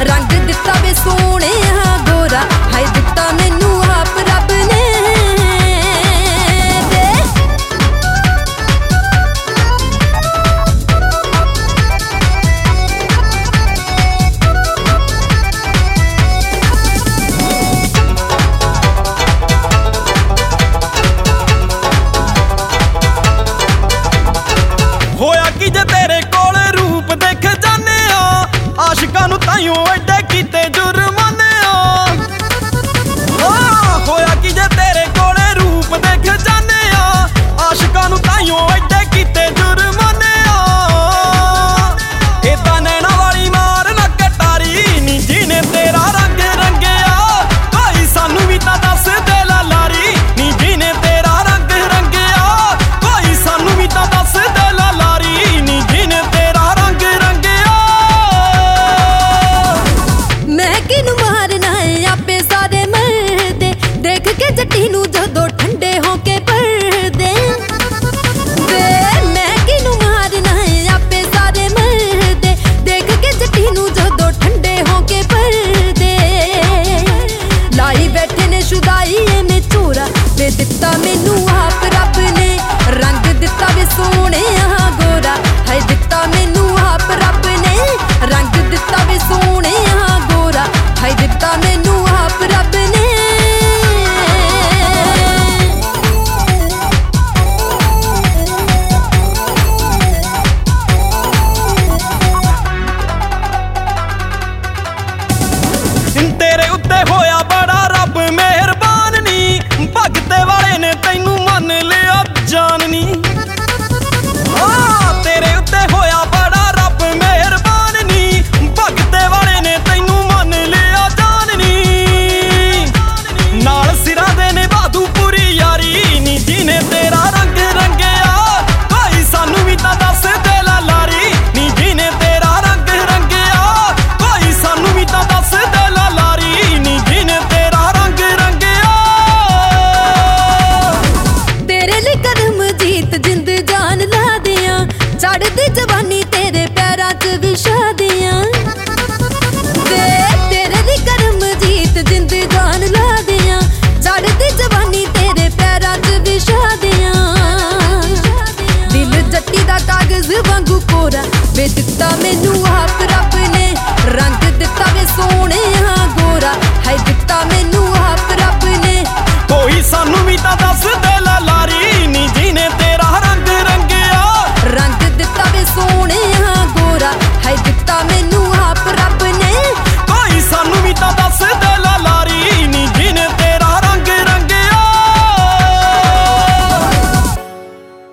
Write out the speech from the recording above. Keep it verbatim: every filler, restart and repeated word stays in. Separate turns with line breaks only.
रंग दिता वे सोने गोरा हाय दिता मैनू आप रब ने।
होया कि जे तेरे कोल रूप देख जाने आ आशिकां नूं ताइयों एडे कीते जुर्माने आ होया कि जे तेरे कोल रूप देख जाने आ आशिकां नूं ताइयों एडे कीते जुर्माने आ ए तां नैना वाली मार ना कटारी नी जीने तेरा रंग रंगिया कोई सानू भी तां दस दे ला लारी नी जीने तेरा रंग रंगिया कोई सानू भी तां दस दे ला
जट्टी नू जदों ठंडे होके भरदे वे मैं किनू मारना है आपे सारे मरदे देख के जट्टी नू जदों ठंडे होके भरदे लाई बैठे ने शुदाई में चोरा वे दिता मैनू आप रब ने रंग दिता वे सोने गोरा हाय दिता मैनू आप रब ने रंग दिता वे सोने गोरा हाय दिता मैनू आप रब ने।
तेरे उत्ते होया बड़ा रब मेहरबान नी भगते वाले ने तैनू मन लिया जान नी हाँ तेरे उत्ते होया बड़ा रब मेहरबान नी भगते वाले ने तैनू मन लिया जान नी नाल सिरा दे ने बादू पूरी यारी नी जीने तेरा रंग रंगिया कोई सानू भी तां दस दे ला लारी नी जीने तेरा रंग रंगिया कोई सानू भी तां दस दे ला
चढ़दी जवानी तेरे पैरां च विछा दियां वे तेरे दी करम जीत जिंद जान ला दियां चढ़दी जवानी तेरे पैरां च विछा दियां दिल जट्टी दा कागज वांगू कोरा वे दिता मैनू आप रब ने रंग दिता वे सोने गोरा हाय दिता मैनू आप रब ने
कोई सानू भी तां दस दे